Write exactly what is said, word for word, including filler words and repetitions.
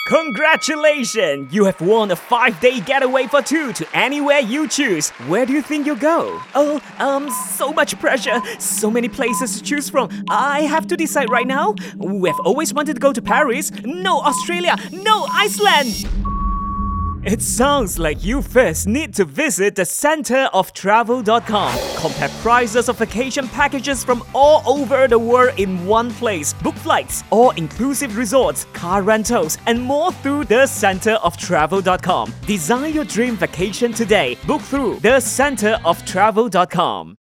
Congratulations! You have won a five-day getaway for two to anywhere you choose. Where do you think you'll go? Oh, um, so much pressure. So many places to choose from. I have to decide right now. We have always wanted to go to Paris. No, Australia. No, Iceland. It sounds like you first need to visit the center of travel dot com. Compare prices of vacation packages from all over the world in one place. Book flights, all-inclusive resorts, car rentals, and more through the center of travel dot com. Design your dream vacation today. Book through the center of travel dot com.